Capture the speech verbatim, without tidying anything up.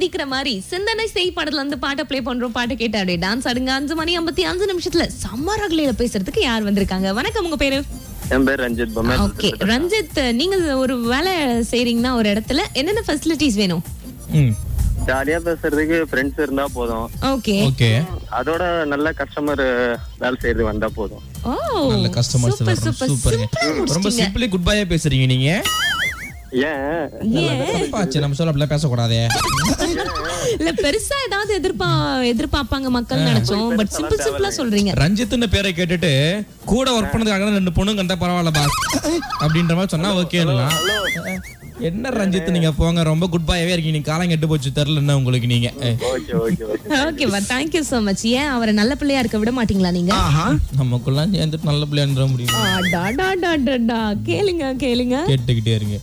கேக்குற மாதிரி சிந்தனை செய் படத்துல இருந்து பாட்டை ப்ளே பண்றோம். பாட்டை கேட்டு அப்படியே டான்ஸ் ஆடுங்க. அஞ்சு மணி ஐம்பத்தி அஞ்சு நிமிஷத்துல சம்மரகலையில பேசுறதுக்கு யார் வந்திருக்காங்க? வணக்கம், உங்க பேரு? என் பேர் ரஞ்சித். ஓகே ரஞ்சித், நீங்க ஒரு வேலை செய்றீங்கன்னா ஒரு இடத்துல என்னென்ன ஃபெசிலிட்டிஸ் வேணும்? ஜாலியா பேசுறதுக்கு ஃப்ரெண்ட்ஸ் இருந்தா போதும். ஓகே ஓகே அதோட நல்ல கஸ்டமர் வேலை செய்யறது வந்தா போதும். ஓ நல்ல கஸ்டமர்ஸ் சூப்பர் சூப்பர் சூப்பருங்க. ரொம்ப சிம்பிளி குட் பையா பேசுறீங்க நீங்க. ஏன் தப்பாச்சு, நம்ம சொல்ல அப்படிலாம் பேசக்கூடாதே. இல்ல பெருசா ஏதாவது எதிர்பா எதிர்பார்ப்பாங்க மக்கள் நினைச்சோம். பட் சிம்பிள் சிம்பிளா சொல்றீங்க. ரஞ்சித்னு பேரை கேட்டுட்டு கூட ஒர்க் பண்ணதுக்காக ரெண்டு பொண்ணுங்க கண்டா பரவாயில்ல பாஸ் அப்படின்ற மாதிரி சொன்னா ஓகே. என்ன ரஞ்சித் நீங்க போங்க, ரொம்ப குட் பாயாவே இருக்கீங்க. நீங்க காலம் கெட்டு போச்சு தெரியல என்ன உங்களுக்கு நீங்க. ஓகே ஓகே ஓகே ஓகேவா, தேங்க் யூ சோ மச். ஏன் அவரை நல்ல பிள்ளையா இருக்க விட மாட்டீங்களா நீங்க? நமக்குள்ள சேர்ந்துட்டு நல்ல பிள்ளைன்ற முடியும். ஆ, டா, டா, டா, டா, டா. கேளுங்க கேளுங்க கேட்டுக்கிட்டே இருங்க.